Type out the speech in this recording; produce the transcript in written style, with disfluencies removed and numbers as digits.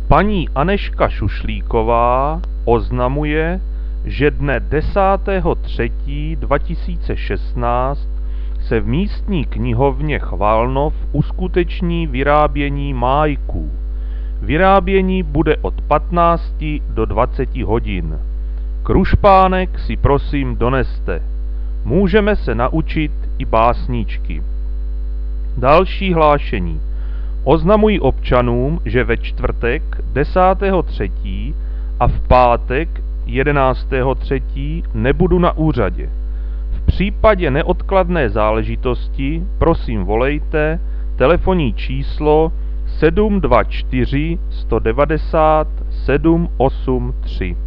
Paní Anežka Šušlíková oznamuje, že dne 10.3.2016 se v místní knihovně Chvalnov uskuteční vyrábění májků. Vyrábění bude od 15 do 20 hodin. Krušpánek si prosím doneste. Můžeme se naučit i básničky. Další hlášení. Oznamuji občanům, že ve čtvrtek 10.3. a v pátek 11.3. nebudu na úřadě. V případě neodkladné záležitosti prosím volejte telefonní číslo 724 190 783.